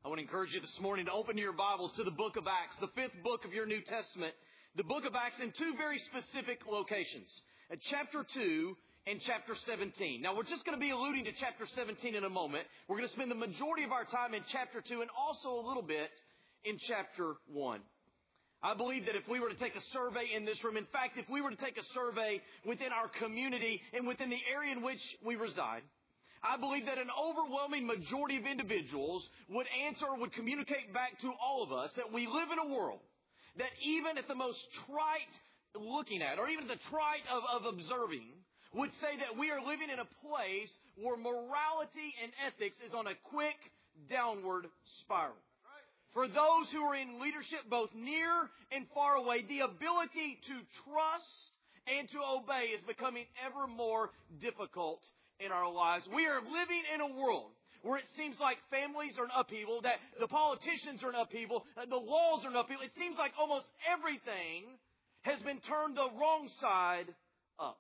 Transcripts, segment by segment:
I want to encourage you this morning to open your Bibles to the book of Acts, the fifth book of your New Testament. The book of Acts in two very specific locations, chapter 2 and chapter 17. Now, we're just going to be alluding to chapter 17 in a moment. We're going to spend the majority of our time in chapter 2 and also a little bit in chapter 1. I believe that if we were to take a survey in this room, in fact, if we were to take a survey within our community and within the area in which we reside, I believe that an overwhelming majority of individuals would answer or would communicate back to all of us that we live in a world that even at the most trite looking at, or even the trite of observing, would say that we are living in a place where morality and ethics is on a quick downward spiral. For those who are in leadership, both near and far away, the ability to trust and to obey is becoming ever more difficult in our lives. We are living in a world where it seems like families are in upheaval, that the politicians are in upheaval, the laws are in upheaval. It seems like almost everything has been turned the wrong side up.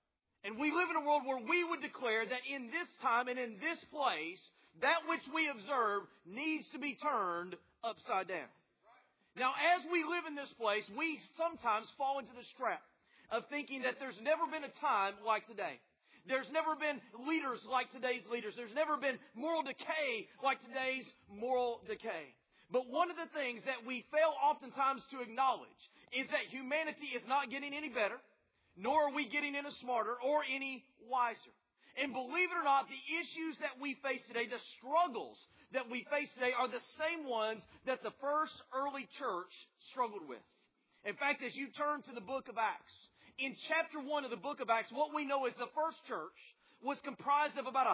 And we live in a world where we would declare that in this time and in this place, that which we observe needs to be turned upside down. Now, as we live in this place, we sometimes fall into this trap of thinking that there's never been a time like today. There's never been leaders like today's leaders. There's never been moral decay like today's moral decay. But one of the things that we fail oftentimes to acknowledge is that humanity is not getting any better, nor are we getting any smarter or any wiser. And believe it or not, the issues that we face today, the struggles that we face today are the same ones that the first early church struggled with. In fact, as you turn to the book of Acts, in chapter 1 of the book of Acts, what we know is the first church was comprised of about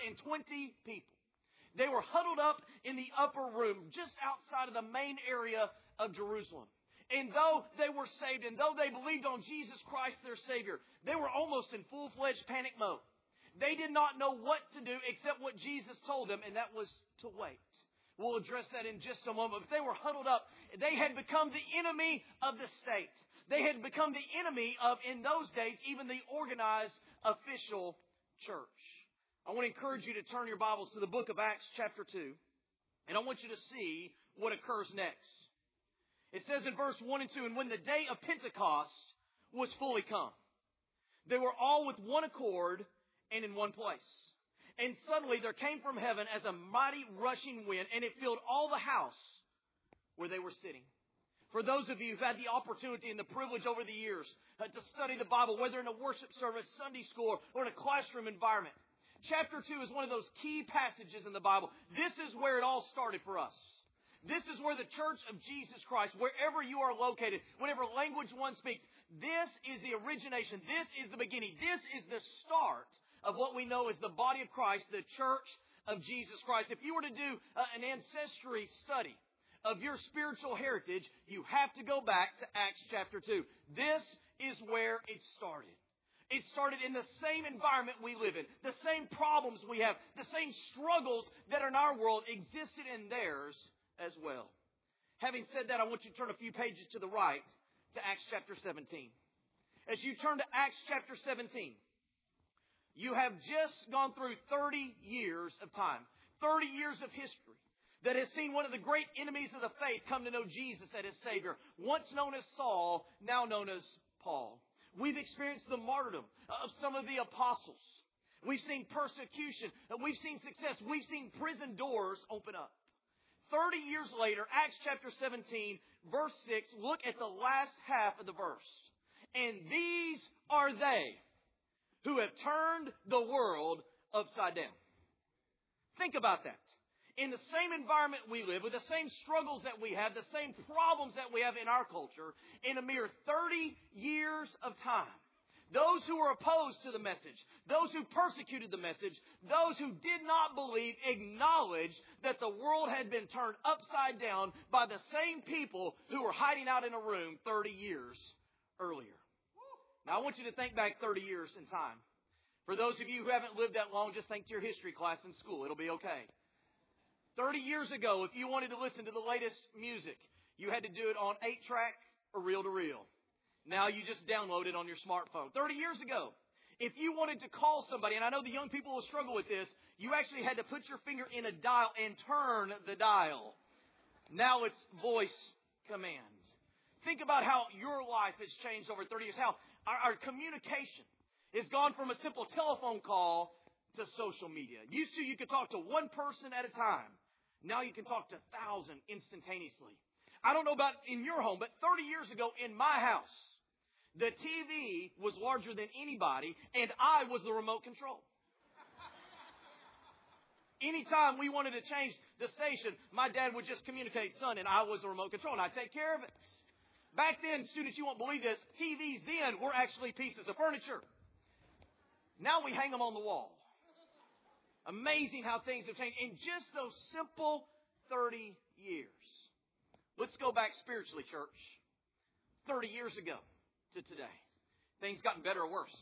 120 people. They were huddled up in the upper room just outside of the main area of Jerusalem. And though they were saved and though they believed on Jesus Christ, their Savior, they were almost in full-fledged panic mode. They did not know what to do except what Jesus told them, and that was to wait. We'll address that in just a moment. But they were huddled up. They had become the enemy of the state. They had become the enemy of, in those days, even the organized official church. I want to encourage you to turn your Bibles to the book of Acts chapter 2. And I want you to see what occurs next. It says in verse 1 and 2, "And when the day of Pentecost was fully come, they were all with one accord and in one place. And suddenly there came from heaven as a mighty rushing wind, and it filled all the house where they were sitting." For those of you who've had the opportunity and the privilege over the years to study the Bible, whether in a worship service, Sunday school, or in a classroom environment, chapter 2 is one of those key passages in the Bible. This is where it all started for us. This is where the Church of Jesus Christ, wherever you are located, whatever language one speaks, this is the origination. This is the beginning. This is the start of what we know as the body of Christ, the Church of Jesus Christ. If you were to do an ancestry study of your spiritual heritage, you have to go back to Acts chapter 2. This is where it started. It started in the same environment we live in. The same problems we have, the same struggles that are in our world existed in theirs as well. Having said that, I want you to turn a few pages to the right to Acts chapter 17. As you turn to Acts chapter 17, you have just gone through 30 years of time, 30 years of history that has seen one of the great enemies of the faith come to know Jesus as his Savior, once known as Saul, now known as Paul. We've experienced the martyrdom of some of the apostles. We've seen persecution. We've seen success. We've seen prison doors open up. 30 years later, Acts chapter 17, verse 6, look at the last half of the verse. "And these are they who have turned the world upside down." Think about that. In the same environment we live, with the same struggles that we have, the same problems that we have in our culture, in a mere 30 years of time, those who were opposed to the message, those who persecuted the message, those who did not believe, acknowledged that the world had been turned upside down by the same people who were hiding out in a room 30 years earlier. Now, I want you to think back 30 years in time. For those of you who haven't lived that long, just think to your history class in school. It'll be okay. 30 years ago, if you wanted to listen to the latest music, you had to do it on 8-track or reel-to-reel. Now you just download it on your smartphone. 30 years ago, if you wanted to call somebody, and I know the young people will struggle with this, You actually had to put your finger in a dial and turn the dial. Now it's voice command. Think about how your life has changed over 30 years. How our communication has gone from a simple telephone call to social media. Used to, you could talk to one person at a time. Now you can talk to 1,000 instantaneously. I don't know about in your home, but 30 years ago in my house, the TV was larger than anybody, and I was the remote control. Anytime we wanted to change the station, my dad would just communicate, son, and I was the remote control, and I'd take care of it. Back then, students, you won't believe this, TVs then were actually pieces of furniture. Now we hang them on the wall. Amazing how things have changed in just those simple 30 years. Let's go back spiritually, church. 30 years ago to today. Things gotten better or worse?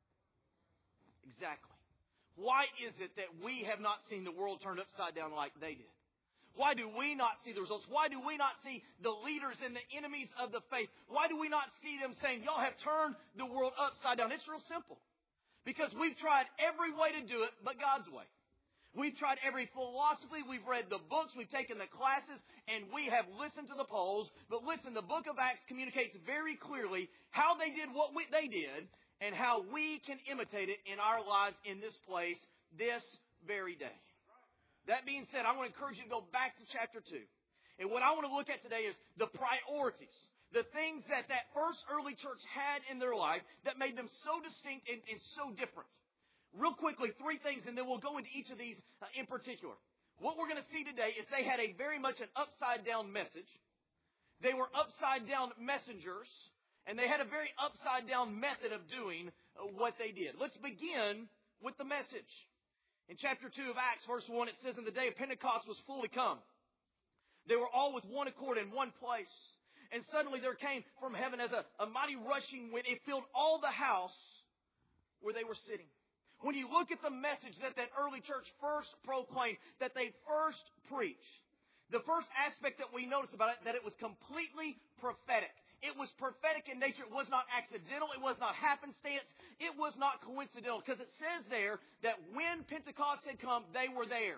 Exactly. Why is it that we have not seen the world turned upside down like they did? Why do we not see the results? Why do we not see the leaders and the enemies of the faith? Why do we not see them saying, y'all have turned the world upside down? It's real simple. Because we've tried every way to do it but God's way. We've tried every philosophy. We've read the books. We've taken the classes. And we have listened to the polls. But listen, the book of Acts communicates very clearly how they did what they did and how we can imitate it in our lives in this place this very day. That being said, I want to encourage you to go back to chapter 2. And what I want to look at today is the priorities. The things that first early church had in their life that made them so distinct and so different. Real quickly, 3 things, and then we'll go into each of these in particular. What we're going to see today is they had a very much an upside-down message. They were upside-down messengers, and they had a very upside-down method of doing what they did. Let's begin with the message. In chapter 2 of Acts, verse 1, it says, "In the day of Pentecost was fully come. They were all with one accord in one place. And suddenly there came from heaven as a mighty rushing wind. It filled all the house where they were sitting." When you look at the message that early church first proclaimed, that they first preached, the first aspect that we notice about it, that it was completely prophetic. It was prophetic in nature. It was not accidental. It was not happenstance. It was not coincidental. Because it says there that when Pentecost had come, they were there.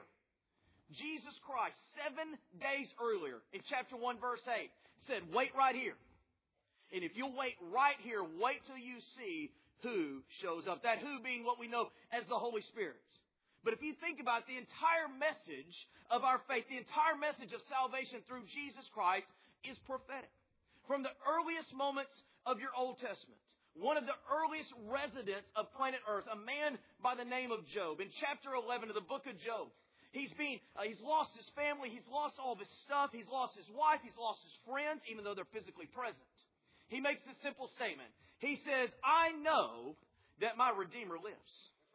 Jesus Christ, 7 days earlier, in chapter 1, verse 8, said, wait right here. And if you'll wait right here, wait till you see who shows up. That who being what we know as the Holy Spirit. But if you think about it, the entire message of our faith, the entire message of salvation through Jesus Christ is prophetic. From the earliest moments of your Old Testament, one of the earliest residents of planet Earth, a man by the name of Job, in chapter 11 of the book of Job, he's lost his family, he's lost all of his stuff, he's lost his wife, he's lost his friends, even though they're physically present. He makes this simple statement. He says, I know that my Redeemer lives.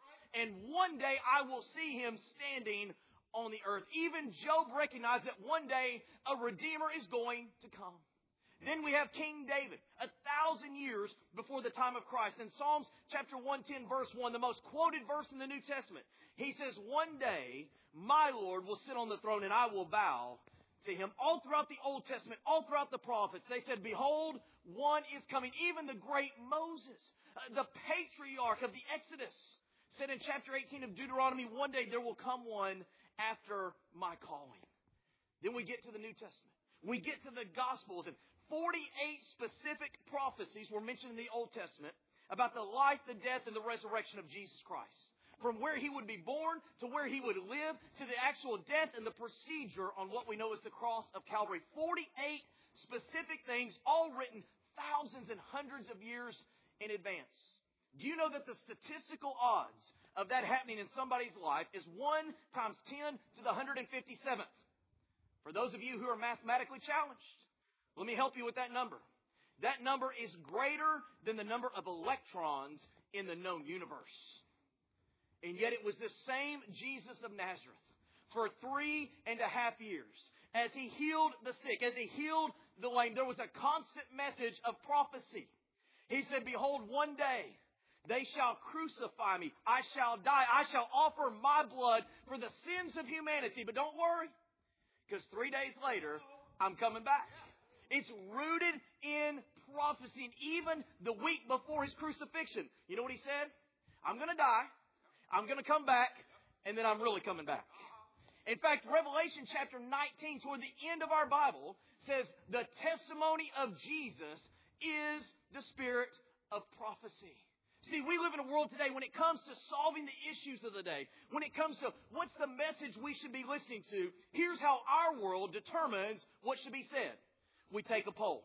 And one day I will see him standing on the earth. Even Job recognized that one day a Redeemer is going to come. Then we have King David, 1,000 years before the time of Christ. In Psalms chapter 110, verse 1, the most quoted verse in the New Testament, he says, one day my Lord will sit on the throne and I will bow to him. All throughout the Old Testament, all throughout the prophets, they said, behold, one is coming. Even the great Moses, the patriarch of the Exodus, said in chapter 18 of Deuteronomy, one day there will come one after my calling. Then we get to the New Testament. We get to the Gospels, and 48 specific prophecies were mentioned in the Old Testament about the life, the death, and the resurrection of Jesus Christ. From where he would be born to where he would live to the actual death and the procedure on what we know as the cross of Calvary. 48 specific things, all written thousands and hundreds of years in advance. Do you know that the statistical odds of that happening in somebody's life is 1 times 10 to the 157th? For those of you who are mathematically challenged, let me help you with that number. That number is greater than the number of electrons in the known universe. And yet it was the same Jesus of Nazareth for 3.5 years. As he healed the sick, as he healed the lame, there was a constant message of prophecy. He said, behold, one day they shall crucify me. I shall die. I shall offer my blood for the sins of humanity. But don't worry, because 3 days later, I'm coming back. It's rooted in prophecy. And even the week before his crucifixion, you know what he said? I'm going to die. I'm going to come back, and then I'm really coming back. In fact, Revelation chapter 19, toward the end of our Bible, says the testimony of Jesus is the spirit of prophecy. See, we live in a world today when it comes to solving the issues of the day, when it comes to what's the message we should be listening to, here's how our world determines what should be said. We take a poll.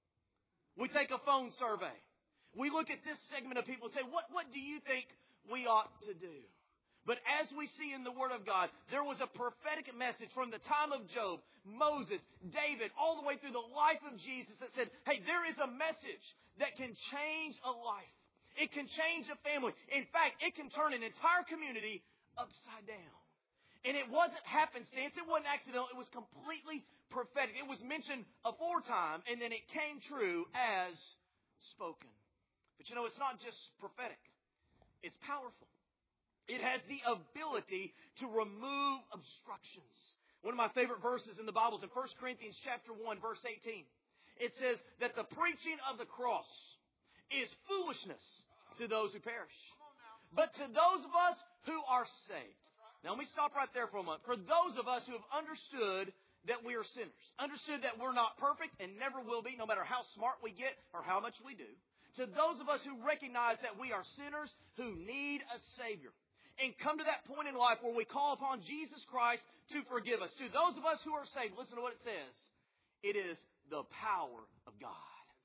We take a phone survey. We look at this segment of people and say, what do you think we ought to do? But as we see in the Word of God, there was a prophetic message from the time of Job, Moses, David, all the way through the life of Jesus that said, hey, there is a message that can change a life. It can change a family. In fact, it can turn an entire community upside down. And it wasn't happenstance. It wasn't accidental. It was completely prophetic. It was mentioned aforetime, and then it came true as spoken. But you know, it's not just prophetic. It's powerful. It has the ability to remove obstructions. One of my favorite verses in the Bible is in 1 Corinthians chapter 1, verse 18. It says that the preaching of the cross is foolishness to those who perish. But to those of us who are saved. Now let me stop right there for a moment. For those of us who have understood that we are sinners, understood that we're not perfect and never will be, no matter how smart we get or how much we do. To those of us who recognize that we are sinners who need a Savior. And come to that point in life where we call upon Jesus Christ to forgive us. To those of us who are saved, listen to what it says. It is the power of God.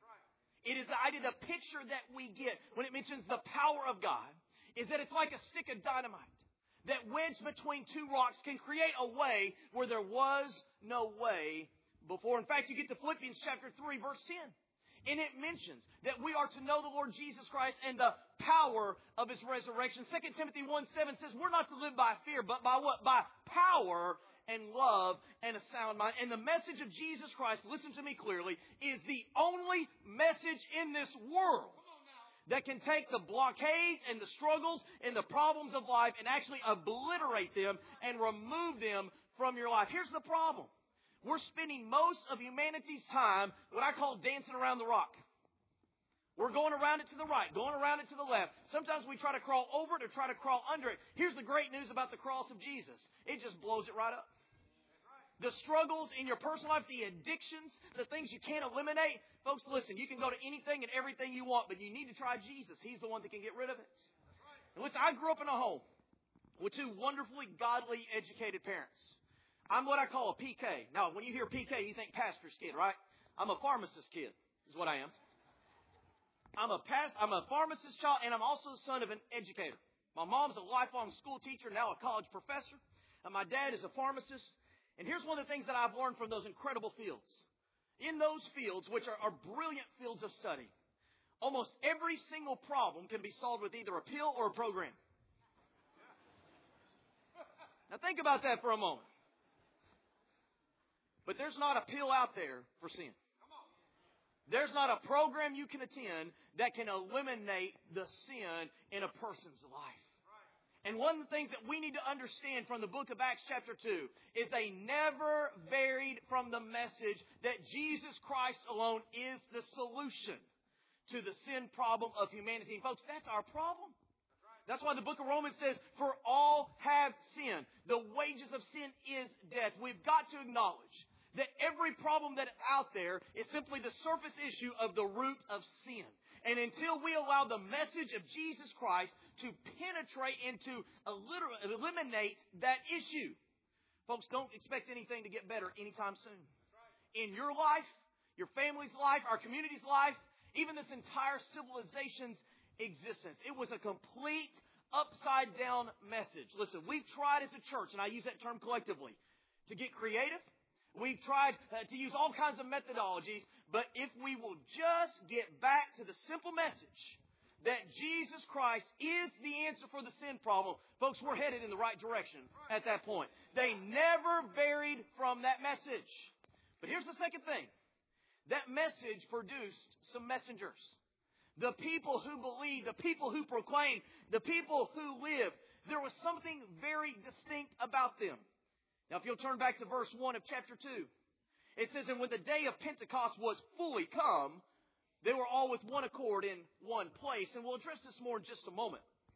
It is the idea, the picture that we get when it mentions the power of God is that it's like a stick of dynamite that wedged between two rocks can create a way where there was no way before. In fact, you get to Philippians chapter 3, verse 10. And it mentions that we are to know the Lord Jesus Christ and the power of His resurrection. 2 Timothy 1:7 says we're not to live by fear, but by what? By power and love and a sound mind. And the message of Jesus Christ, listen to me clearly, is the only message in this world that can take the blockades and the struggles and the problems of life and actually obliterate them and remove them from your life. Here's the problem. We're spending most of humanity's time what I call dancing around the rock. We're going around it to the right, going around it to the left. Sometimes we try to crawl over it or try to crawl under it. Here's the great news about the cross of Jesus. It just blows it right up. The struggles in your personal life, the addictions, the things you can't eliminate. Folks, listen, you can go to anything and everything you want, but you need to try Jesus. He's the one that can get rid of it. And listen, I grew up in a home with two wonderfully godly, educated parents. I'm what I call a PK. Now, when you hear PK, you think pastor's kid, right? I'm a pharmacist kid, is what I am. I'm a pharmacist child, and I'm also the son of an educator. My mom's a lifelong school teacher, now a college professor. And my dad is a pharmacist. And here's one of the things that I've learned from those incredible fields. In those fields, which are brilliant fields of study, almost every single problem can be solved with either a pill or a program. Now think about that for a moment. But there's not a pill out there for sin. There's not a program you can attend that can eliminate the sin in a person's life. And one of the things that we need to understand from the book of Acts chapter 2 is they never varied from the message that Jesus Christ alone is the solution to the sin problem of humanity. And folks, that's our problem. That's why the book of Romans says, for all have sinned. The wages of sin is death. We've got to acknowledge that every problem that is out there is simply the surface issue of the root of sin. And until we allow the message of Jesus Christ to penetrate and to eliminate that issue, folks, don't expect anything to get better anytime soon. In your life, your family's life, our community's life, even this entire civilization's existence. It was a complete upside-down message. Listen, we've tried as a church, and I use that term collectively, to get creative. We've tried to use all kinds of methodologies, but if we will just get back to the simple message that Jesus Christ is the answer for the sin problem, folks, we're headed in the right direction at that point. They never varied from that message. But here's the second thing. That message produced some messengers. The people who believe, the people who proclaim, the people who live. There was something very distinct about them. Now, if you'll turn back to verse 1 of chapter 2, it says, and when the day of Pentecost was fully come, they were all with one accord in one place. And we'll address this more in just a moment.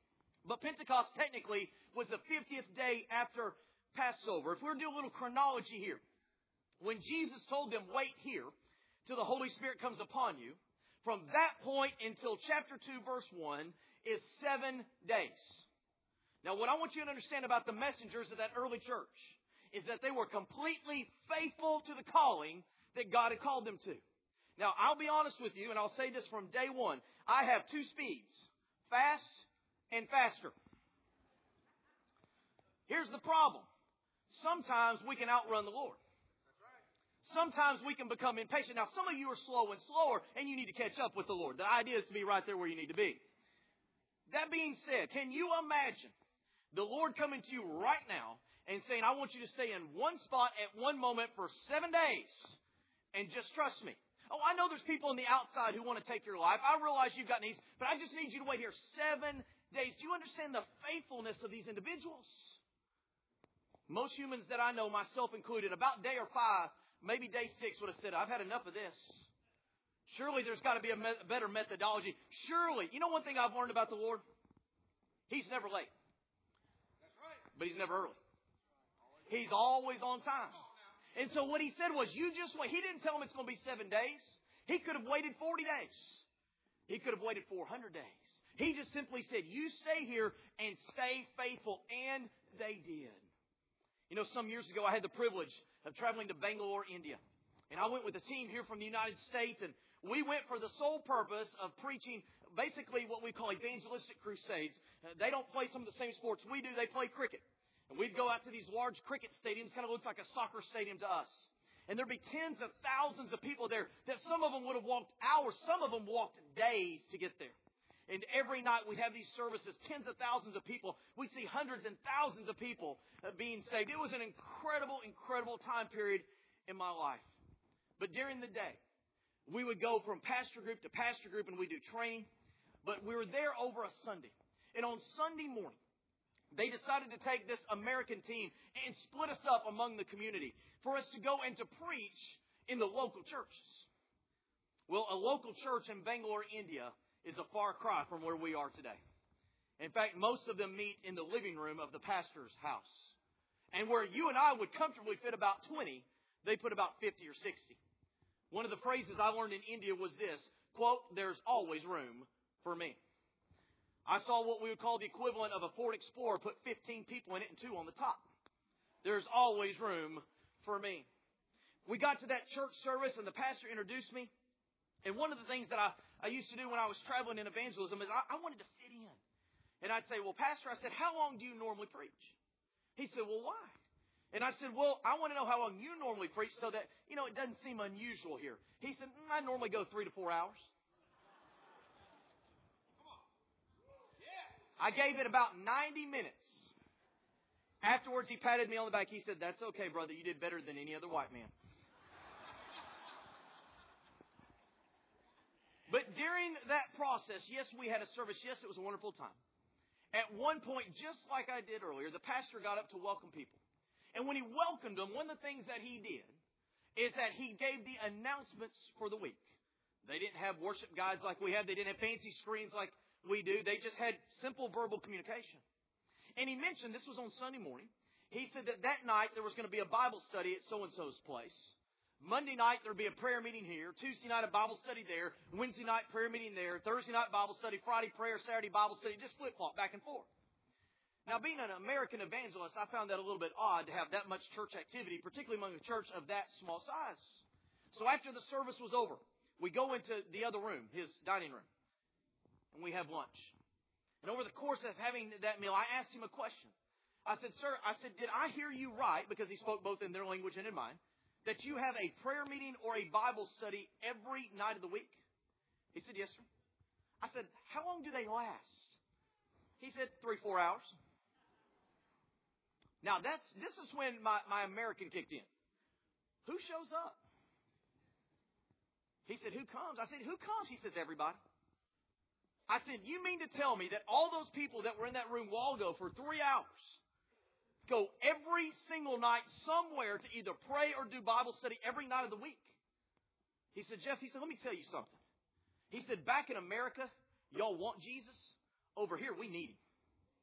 But Pentecost technically was the 50th day after Passover. If we were to do a little chronology here, when Jesus told them, wait here till the Holy Spirit comes upon you, from that point until chapter 2, verse 1, is 7 days. Now, what I want you to understand about the messengers of that early church is that they were completely faithful to the calling that God had called them to. Now, I'll be honest with you, and I'll say this from day one. I have two speeds, fast and faster. Here's the problem. Sometimes we can outrun the Lord. Sometimes we can become impatient. Now, some of you are slow and slower, and you need to catch up with the Lord. The idea is to be right there where you need to be. That being said, can you imagine the Lord coming to you right now and saying, I want you to stay in one spot at one moment for 7 days and just trust me? Oh, I know there's people on the outside who want to take your life. I realize you've got needs, but I just need you to wait here 7 days. Do you understand the faithfulness of these individuals? Most humans that I know, myself included, about day or 5, maybe day 6 would have said, I've had enough of this. Surely there's got to be a better methodology. Surely. You know one thing I've learned about the Lord? He's never late. That's right. But He's never early. He's always on time. And so what He said was, you just wait. He didn't tell them it's going to be 7 days. He could have waited 40 days. He could have waited 400 days. He just simply said, you stay here and stay faithful. And they did. You know, some years ago I had the privilege of traveling to Bangalore, India. And I went with a team here from the United States, and we went for the sole purpose of preaching basically what we call evangelistic crusades. They don't play some of the same sports we do. They play cricket. And we'd go out to these large cricket stadiums, kind of looks like a soccer stadium to us. And there'd be tens of thousands of people there that some of them would have walked hours, some of them walked days to get there. And every night we'd have these services, tens of thousands of people. We'd see hundreds and thousands of people being saved. It was an incredible, incredible time period in my life. But during the day, we would go from pastor group to pastor group and we'd do training. But we were there over a Sunday. And on Sunday morning, they decided to take this American team and split us up among the community for us to go and to preach in the local churches. Well, a local church in Bangalore, India is a far cry from where we are today. In fact, most of them meet in the living room of the pastor's house. And where you and I would comfortably fit about 20, they put about 50 or 60. One of the phrases I learned in India was this, quote, there's always room for me. I saw what we would call the equivalent of a Ford Explorer put 15 people in it and 2 on the top. There's always room for me. We got to that church service and the pastor introduced me. And one of the things that I used to do when I was traveling in evangelism is I wanted to fit in. And I'd say, well, Pastor, I said, how long do you normally preach? He said, well, why? And I said, well, I want to know how long you normally preach so that, you know, it doesn't seem unusual here. He said, I normally go 3 to 4 hours. I gave it about 90 minutes. Afterwards, he patted me on the back. He said, that's okay, brother. You did better than any other white man. But during that process, yes, we had a service. Yes, it was a wonderful time. At one point, just like I did earlier, the pastor got up to welcome people. And when he welcomed them, one of the things that he did is that he gave the announcements for the week. They didn't have worship guides like we have. They didn't have fancy screens like we do. They just had simple verbal communication. And he mentioned, this was on Sunday morning, he said that night there was going to be a Bible study at so-and-so's place. Monday night, there would be a prayer meeting here. Tuesday night, a Bible study there. Wednesday night, prayer meeting there. Thursday night, Bible study. Friday, prayer. Saturday, Bible study. Just flip-flop back and forth. Now, being an American evangelist, I found that a little bit odd to have that much church activity, particularly among a church of that small size. So after the service was over, we go into the other room, his dining room, and we have lunch. And over the course of having that meal, I asked him a question. I said, sir, did I hear you right? Because he spoke both in their language and in mine. That you have a prayer meeting or a Bible study every night of the week? He said, yes, sir. I said, how long do they last? He said, 3-4 hours. Now, this is when my American kicked in. Who shows up? He said, who comes? I said, who comes? He says, everybody. I said, you mean to tell me that all those people that were in that room a while ago for 3 hours go every single night somewhere to either pray or do Bible study every night of the week? He said, Jeff, let me tell you something. He said, back in America, y'all want Jesus. Over here, we need Him.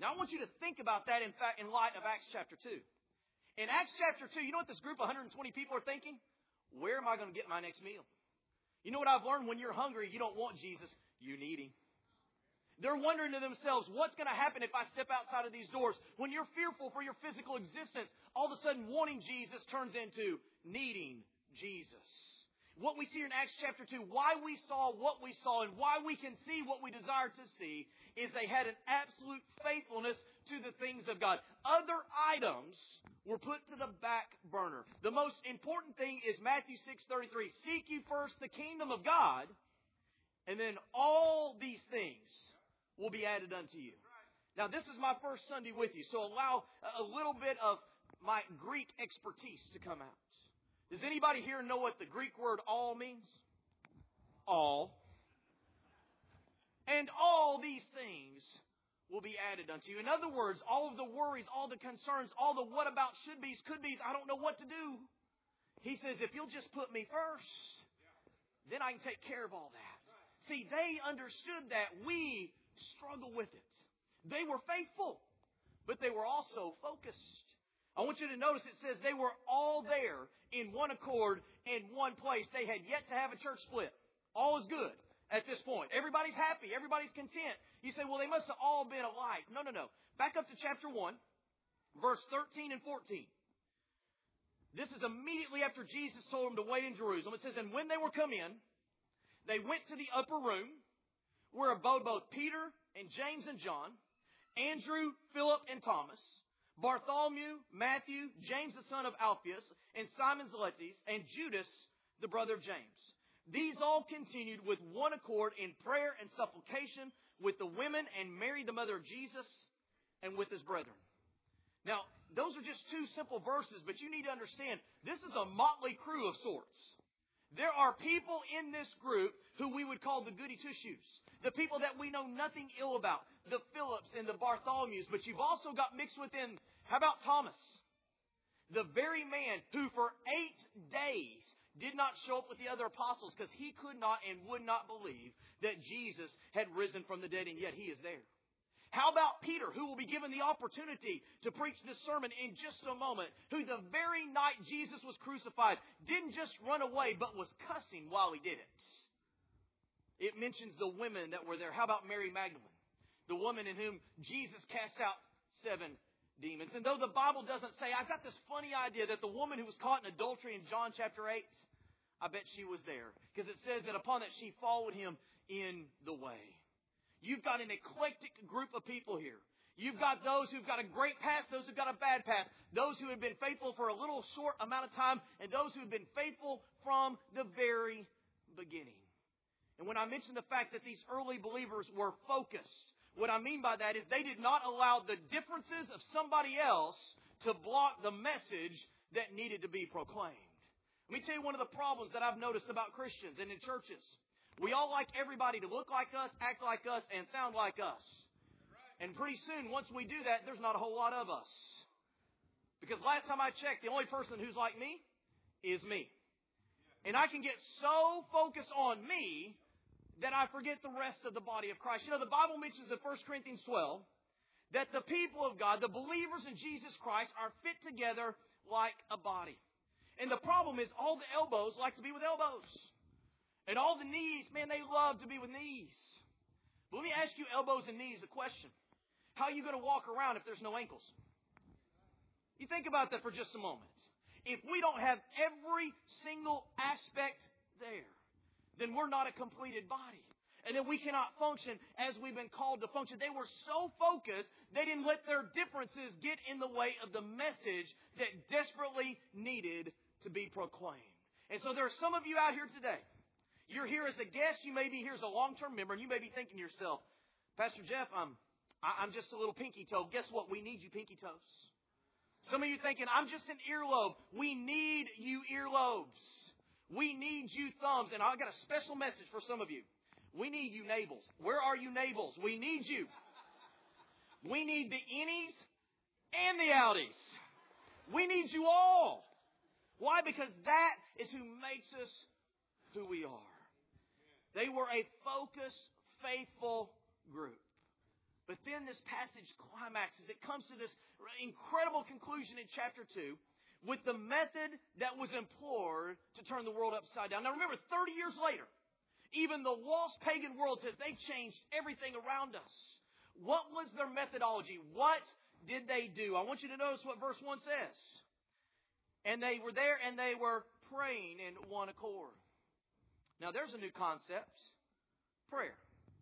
Now I want you to think about that in light of Acts chapter 2. In Acts chapter 2, you know what this group of 120 people are thinking? Where am I going to get my next meal? You know what I've learned? When you're hungry, you don't want Jesus. You need Him. They're wondering to themselves, what's going to happen if I step outside of these doors? When you're fearful for your physical existence, all of a sudden wanting Jesus turns into needing Jesus. What we see in Acts chapter 2, why we saw what we saw and why we can see what we desire to see, is they had an absolute faithfulness to the things of God. Other items were put to the back burner. The most important thing is Matthew 6:33. Seek you first the kingdom of God, and then all these things will be added unto you. Now, this is my first Sunday with you, so allow a little bit of my Greek expertise to come out. Does anybody here know what the Greek word all means? All. And all these things will be added unto you. In other words, all of the worries, all the concerns, all the what about, should be's, could be's, I don't know what to do. He says, if you'll just put me first, then I can take care of all that. See, they understood that. We struggle with it. They were faithful, but they were also focused. I want you to notice it says they were all there in one accord in one place. They had yet to have a church split. All is good at this point. Everybody's happy. Everybody's content. You say, well, they must have all been alike. No. Back up to chapter 1, verse 13 and 14. This is immediately after Jesus told them to wait in Jerusalem. It says, and when they were come in, they went to the upper room where abode both Peter and James and John, Andrew, Philip, and Thomas, Bartholomew, Matthew, James the son of Alphaeus, and Simon Zelotes, and Judas, the brother of James. These all continued with one accord in prayer and supplication with the women and Mary, the mother of Jesus, and with his brethren. Now, those are just two simple verses, but you need to understand, this is a motley crew of sorts. There are people in this group who we would call the goody two-shoes. The people that we know nothing ill about. The Philips and the Bartholomews. But you've also got mixed within, how about Thomas? The very man who for 8 days did not show up with the other apostles because he could not and would not believe that Jesus had risen from the dead, and yet he is there. How about Peter, who will be given the opportunity to preach this sermon in just a moment, who the very night Jesus was crucified didn't just run away, but was cussing while he did it? It mentions the women that were there. How about Mary Magdalene, the woman in whom Jesus cast out 7 demons? And though the Bible doesn't say, I've got this funny idea that the woman who was caught in adultery in John chapter 8, I bet she was there. Because it says that upon that she followed him in the way. You've got an eclectic group of people here. You've got those who've got a great past, those who've got a bad past, those who have been faithful for a little short amount of time, and those who have been faithful from the very beginning. And when I mention the fact that these early believers were focused, what I mean by that is they did not allow the differences of somebody else to block the message that needed to be proclaimed. Let me tell you one of the problems that I've noticed about Christians and in churches. We all like everybody to look like us, act like us, and sound like us. And pretty soon, once we do that, there's not a whole lot of us. Because last time I checked, the only person who's like me is me. And I can get so focused on me that I forget the rest of the body of Christ. You know, the Bible mentions in 1 Corinthians 12 that the people of God, the believers in Jesus Christ, are fit together like a body. And the problem is all the elbows like to be with elbows. And all the knees, man, they love to be with knees. But let me ask you, elbows and knees, a question. How are you going to walk around if there's no ankles? You think about that for just a moment. If we don't have every single aspect there, then we're not a completed body. And then we cannot function as we've been called to function. They were so focused, they didn't let their differences get in the way of the message that desperately needed to be proclaimed. And so there are some of you out here today. You're here as a guest. You may be here as a long-term member, and you may be thinking to yourself, Pastor Jeff, I'm just a little pinky toe. Guess what? We need you pinky toes. Some of you thinking, I'm just an earlobe. We need you earlobes. We need you thumbs. And I've got a special message for some of you. We need you navels. Where are you navels? We need you. We need the innies and the outies. We need you all. Why? Because that is who makes us who we are. They were a focused, faithful group. But then this passage climaxes. It comes to this incredible conclusion in chapter 2 with the method that was employed to turn the world upside down. Now remember, 30 years later, even the lost pagan world says they've changed everything around us. What was their methodology? What did they do? I want you to notice what verse 1 says. And they were there and they were praying in one accord. Now there's a new concept. Prayer.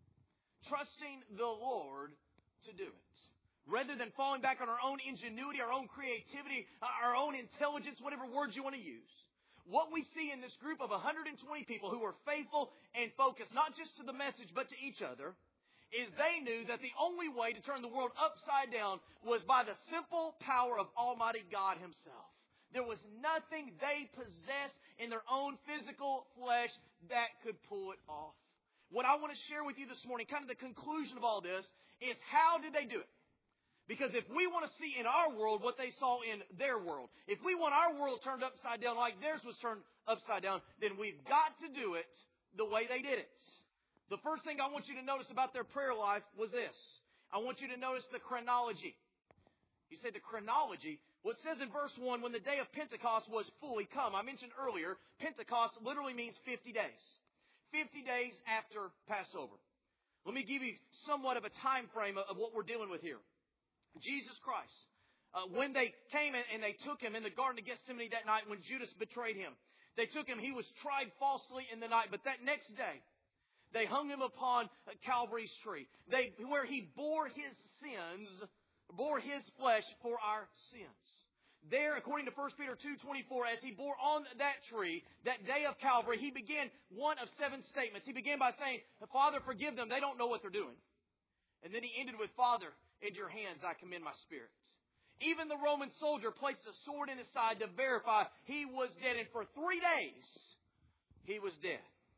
Trusting the Lord to do it. Rather than falling back on our own ingenuity, our own creativity, our own intelligence, whatever words you want to use. What we see in this group of 120 people who were faithful and focused, not just to the message, but to each other, is they knew that the only way to turn the world upside down was by the simple power of Almighty God Himself. There was nothing they possessed in their own physical flesh that could pull it off. What I want to share with you this morning, kind of the conclusion of all this, is how did they do it? Because if we want to see in our world what they saw in their world, if we want our world turned upside down like theirs was turned upside down, then we've got to do it the way they did it. The first thing I want you to notice about their prayer life was this. I want you to notice the chronology. You say the chronology. Well, it says in verse 1, when the day of Pentecost was fully come. I mentioned earlier, Pentecost literally means 50 days. 50 days after Passover. Let me give you somewhat of a time frame of what we're dealing with here. Jesus Christ, when they came and they took Him in the Garden of Gethsemane that night when Judas betrayed Him, they took Him. He was tried falsely in the night, but that next day, they hung Him upon Calvary's tree, where He bore His sins, bore His flesh for our sins. There, according to 1 Peter 2:24, as He bore on that tree, that day of Calvary, He began one of 7 statements. He began by saying, Father, forgive them. They don't know what they're doing. And then He ended with, Father, into your hands I commend my spirit. Even the Roman soldier placed a sword in his side to verify he was dead. And for 3 days, he was dead.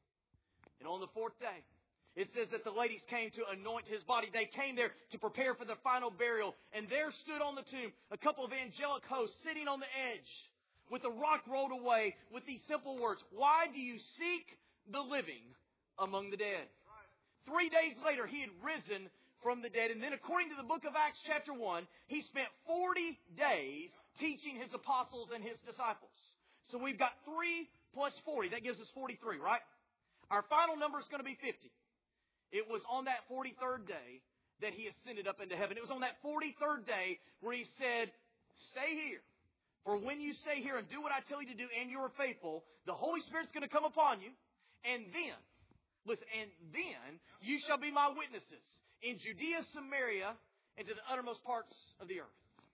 And on the 4th day, it says that the ladies came to anoint His body. They came there to prepare for the final burial. And there stood on the tomb a couple of angelic hosts sitting on the edge with the rock rolled away with these simple words, why do you seek the living among the dead? 3 days later, He had risen from the dead. And then according to the book of Acts chapter 1, He spent 40 days teaching His apostles and His disciples. So we've got 3 plus 40. That gives us 43, right? Our final number is going to be 50. It was on that 43rd day that He ascended up into heaven. It was on that 43rd day where He said, stay here. For when you stay here and do what I tell you to do and you're faithful, the Holy Spirit's going to come upon you. And then, listen, and then you shall be my witnesses in Judea, Samaria, and to the uttermost parts of the earth.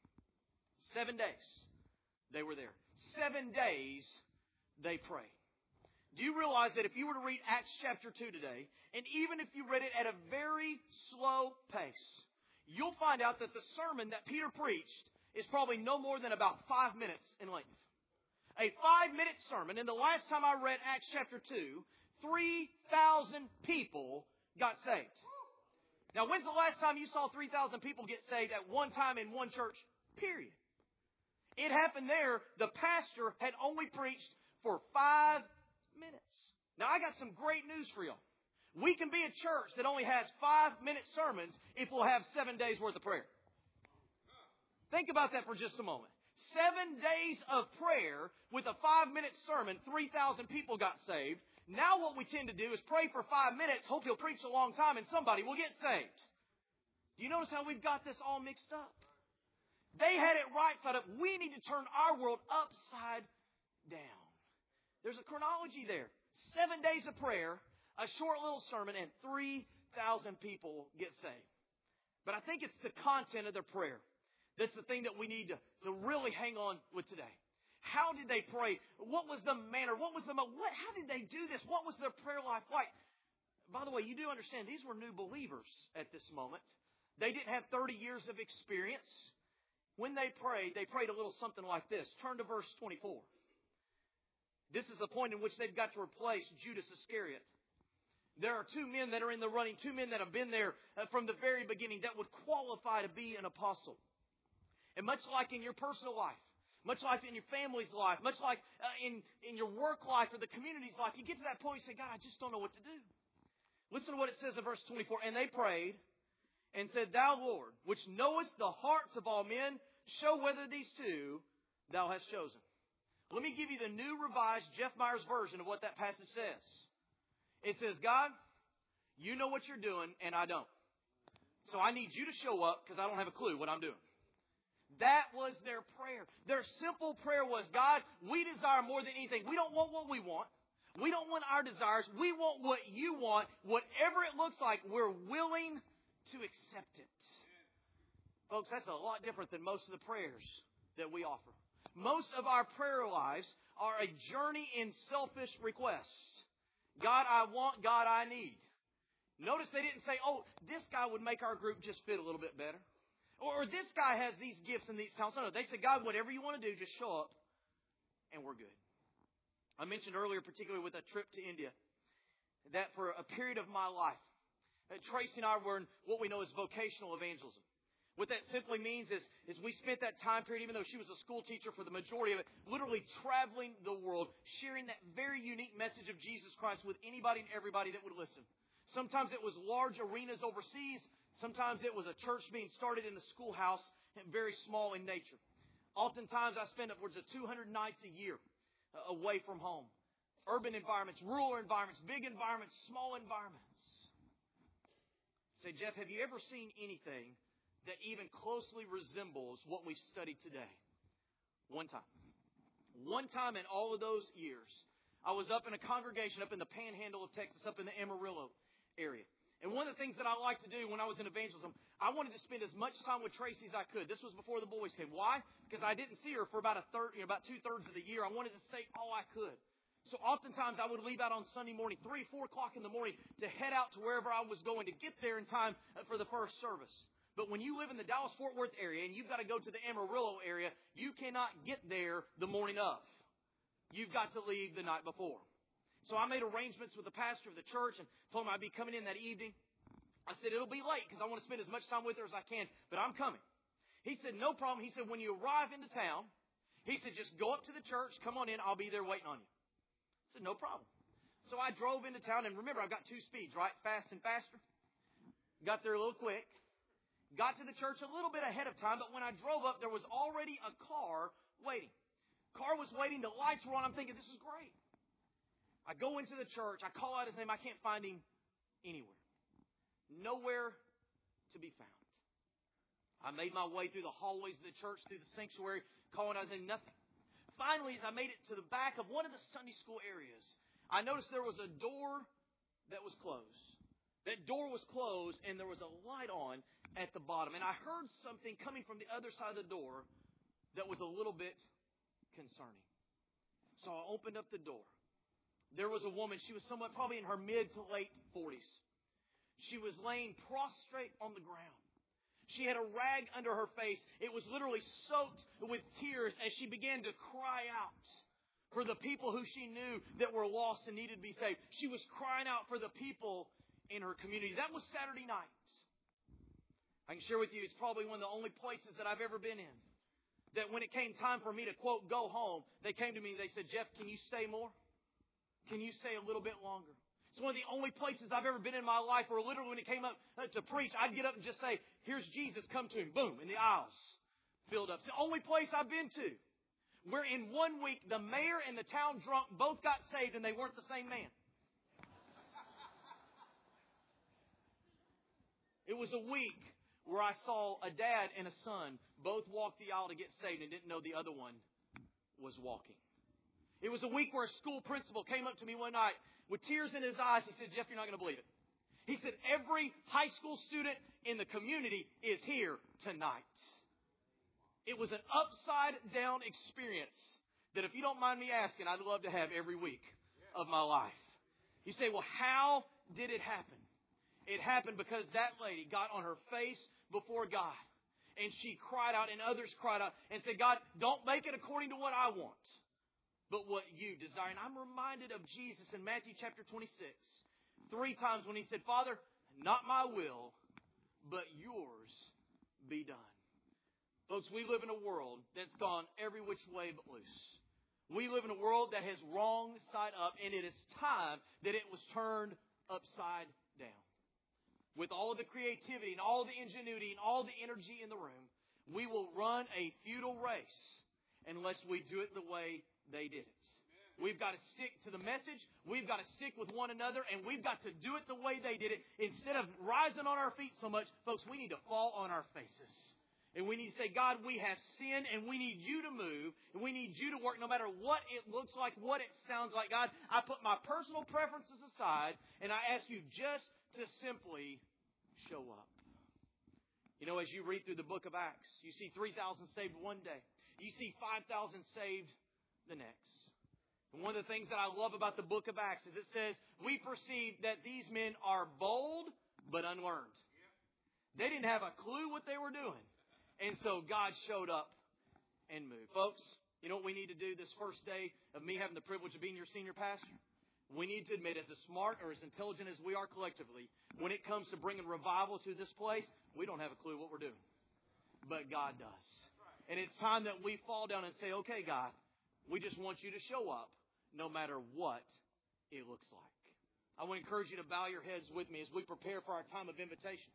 7 days they were there. 7 days they prayed. Do you realize that if you were to read Acts chapter 2 today, and even if you read it at a very slow pace, you'll find out that the sermon that Peter preached is probably no more than about 5 minutes in length. A 5-minute sermon. And the last time I read Acts chapter 2, 3,000 people got saved. Now, when's the last time you saw 3,000 people get saved at one time in one church? Period. It happened there. The pastor had only preached for 5 minutes. Now, I got some great news for you. We can be a church that only has 5-minute sermons if we'll have 7 days worth of prayer. Think about that for just a moment. 7 days of prayer with a 5-minute sermon, 3,000 people got saved. Now what we tend to do is pray for 5 minutes, hope He'll preach a long time, and somebody will get saved. Do you notice how we've got this all mixed up? They had it right side up. We need to turn our world upside down. There's a chronology there. 7 days of prayer, a short little sermon, and 3,000 people get saved. But I think it's the content of their prayer that's the thing that we need to really hang on with today. How did they pray? What was the manner? How did they do this? What was their prayer life like? By the way, you do understand these were new believers at this moment. They didn't have 30 years of experience. When they prayed a little something like this. Turn to verse 24. This is the point in which they've got to replace Judas Iscariot. There are 2 men that are in the running, 2 men that have been there from the very beginning that would qualify to be an apostle. And much like in your personal life, much like in your family's life, much like in your work life or the community's life, you get to that point and you say, God, I just don't know what to do. Listen to what it says in verse 24. And they prayed and said, Thou, Lord, which knowest the hearts of all men, show whether these two Thou hast chosen. Let me give you the New Revised Jeff Myers version of what that passage says. It says, God, You know what You're doing, and I don't. So I need You to show up because I don't have a clue what I'm doing. That was their prayer. Their simple prayer was, God, we desire more than anything. We don't want what we want. We don't want our desires. We want what You want. Whatever it looks like, we're willing to accept it. Folks, that's a lot different than most of the prayers that we offer. Most of our prayer lives are a journey in selfish request. God, I want. God, I need. Notice they didn't say, oh, this guy would make our group just fit a little bit better. Or this guy has these gifts and these talents. No, they said, God, whatever You want to do, just show up and we're good. I mentioned earlier, particularly with a trip to India, that for a period of my life, Tracy and I were in what we know as vocational evangelism. What that simply means is we spent that time period, even though she was a school teacher for the majority of it, literally traveling the world, sharing that very unique message of Jesus Christ with anybody and everybody that would listen. Sometimes it was large arenas overseas. Sometimes it was a church being started in a schoolhouse and very small in nature. Oftentimes I spend upwards of 200 nights a year away from home. Urban environments, rural environments, big environments, small environments. Say, Jeff, have you ever seen anything that even closely resembles what we've studied today? One time. One time in all of those years, I was up in a congregation up in the panhandle of Texas, up in the Amarillo area. And one of the things that I like to do when I was in evangelism, I wanted to spend as much time with Tracy as I could. This was before the boys came. Why? Because I didn't see her for about about 2/3 of the year. I wanted to stay all I could. So oftentimes I would leave out on Sunday morning, 3, 4 o'clock in the morning, to head out to wherever I was going to get there in time for the first service. But when you live in the Dallas-Fort Worth area and you've got to go to the Amarillo area, you cannot get there the morning of. You've got to leave the night before. So I made arrangements with the pastor of the church and told him I'd be coming in that evening. I said, it'll be late because I want to spend as much time with her as I can, but I'm coming. He said, no problem. He said, when you arrive into town, he said, just go up to the church, come on in, I'll be there waiting on you. I said, no problem. So I drove into town, and remember, I've got 2 speeds, right? Fast and faster. Got there a little quick. Got to the church a little bit ahead of time, but when I drove up, there was already a car waiting. Car was waiting, the lights were on, I'm thinking, this is great. I go into the church, I call out his name, I can't find him anywhere. Nowhere to be found. I made my way through the hallways of the church, through the sanctuary, calling out his name, nothing. Finally, as I made it to the back of one of the Sunday school areas, I noticed there was a door that was closed. That door was closed and there was a light on at the bottom. And I heard something coming from the other side of the door that was a little bit concerning. So I opened up the door. There was a woman. She was somewhat probably in her mid to late 40s. She was laying prostrate on the ground. She had a rag under her face. It was literally soaked with tears as she began to cry out for the people who she knew that were lost and needed to be saved. She was crying out for the people in her community. That was Saturday night. I can share with you, it's probably one of the only places that I've ever been in that when it came time for me to, quote, go home, they came to me and they said, Jeff, can you stay more? Can you stay a little bit longer? It's one of the only places I've ever been in my life where literally when it came up to preach, I'd get up and just say, here's Jesus, come to Him. Boom, and the aisles filled up. It's the only place I've been to where in 1 week the mayor and the town drunk both got saved and they weren't the same man. It was a week where I saw a dad and a son both walk the aisle to get saved and didn't know the other one was walking. It was a week where a school principal came up to me one night with tears in his eyes. He said, Jeff, you're not going to believe it. He said, every high school student in the community is here tonight. It was an upside-down experience that, if you don't mind me asking, I'd love to have every week of my life. You say, well, how did it happen? It happened because that lady got on her face before God. And she cried out, and others cried out, and said, God, don't make it according to what I want, but what you desire. And I'm reminded of Jesus in Matthew chapter 26, 3 times when He said, Father, not my will, but yours be done. Folks, we live in a world that's gone every which way but loose. We live in a world that has wrong side up, and it is time that it was turned upside down. with all of the creativity and all the ingenuity and all the energy in the room, we will run a futile race unless we do it the way they did it. We've got to stick to the message. We've got to stick with one another, and we've got to do it the way they did it. Instead of rising on our feet so much, folks, we need to fall on our faces. And we need to say, God, we have sinned, and we need you to move, and we need you to work no matter what it looks like, what it sounds like. God, I put my personal preferences aside, and I ask you just to simply show up. You know, as you read through the book of Acts, you see 3,000 saved one day. You see 5,000 saved the next. And one of the things that I love about the book of Acts is it says, we perceive that these men are bold but unlearned. They didn't have a clue what they were doing. And so God showed up and moved. Folks, you know what we need to do this first day of me having the privilege of being your senior pastor? We need to admit, as smart or as intelligent as we are collectively, when it comes to bringing revival to this place, we don't have a clue what we're doing. But God does. And it's time that we fall down and say, okay, God, we just want you to show up no matter what it looks like. I want to encourage you to bow your heads with me as we prepare for our time of invitation.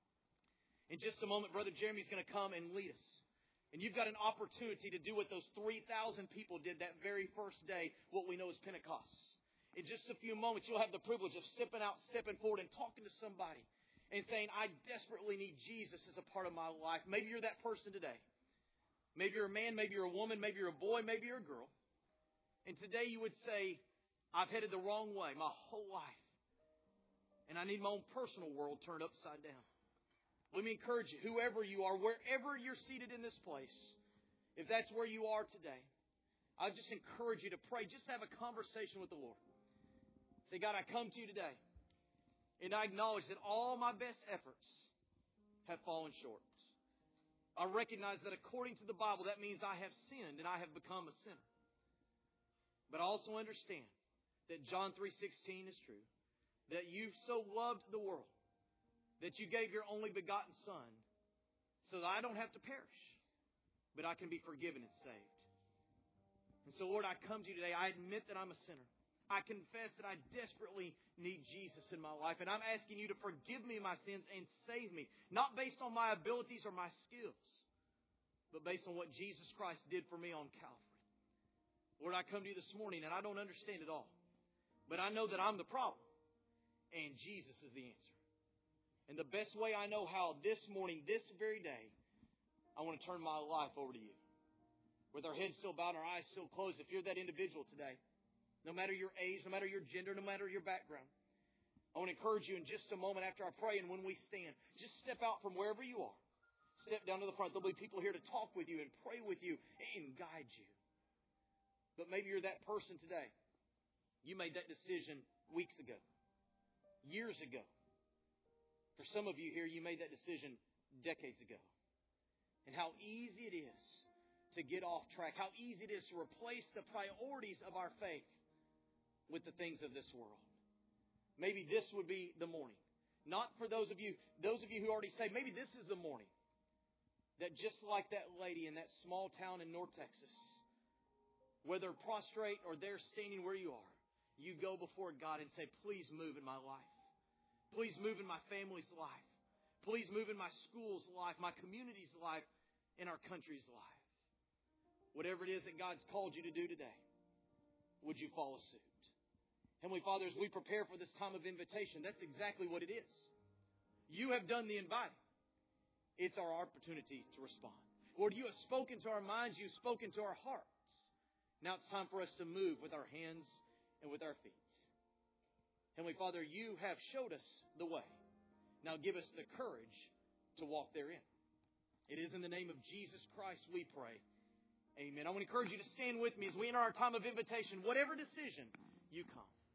In just a moment, Brother Jeremy's going to come and lead us. And you've got an opportunity to do what those 3,000 people did that very first day, what we know as Pentecost. In just a few moments, you'll have the privilege of stepping forward and talking to somebody and saying, I desperately need Jesus as a part of my life. Maybe you're that person today. Maybe you're a man, maybe you're a woman, maybe you're a boy, maybe you're a girl. And today you would say, I've headed the wrong way my whole life. And I need my own personal world turned upside down. Let me encourage you, whoever you are, wherever you're seated in this place, if that's where you are today, I just encourage you to pray. Just have a conversation with the Lord. Say, God, I come to you today, and I acknowledge that all my best efforts have fallen short. I recognize that according to the Bible, that means I have sinned and I have become a sinner. But I also understand that John 3:16 is true, that you so loved the world that you gave your only begotten Son so that I don't have to perish, but I can be forgiven and saved. And so, Lord, I come to you today. I admit that I'm a sinner. I confess that I desperately need Jesus in my life. And I'm asking you to forgive me my sins and save me. Not based on my abilities or my skills, but based on what Jesus Christ did for me on Calvary. Lord, I come to you this morning and I don't understand it all. But I know that I'm the problem. And Jesus is the answer. And the best way I know how this morning, this very day, I want to turn my life over to you. With our heads still bowed and our eyes still closed, if you're that individual today, no matter your age, no matter your gender, no matter your background, I want to encourage you in just a moment after I pray and when we stand, just step out from wherever you are. Step down to the front. There'll be people here to talk with you and pray with you and guide you. But maybe you're that person today. You made that decision weeks ago, years ago. For some of you here, you made that decision decades ago. And how easy it is to get off track. How easy it is to replace the priorities of our faith with the things of this world. Maybe this would be the morning. Not for those of you who already say, maybe this is the morning. That just like that lady in that small town in North Texas, whether prostrate or they're standing where you are, you go before God and say, please move in my life. Please move in my family's life. Please move in my school's life, my community's life, in our country's life. Whatever it is that God's called you to do today, would you follow suit? Heavenly Father, as we prepare for this time of invitation, that's exactly what it is. You have done the inviting. It's our opportunity to respond. Lord, you have spoken to our minds. You've spoken to our hearts. Now it's time for us to move with our hands and with our feet. Heavenly Father, you have showed us the way. Now give us the courage to walk therein. It is in the name of Jesus Christ we pray. Amen. I want to encourage you to stand with me as we enter our time of invitation. Whatever decision you come.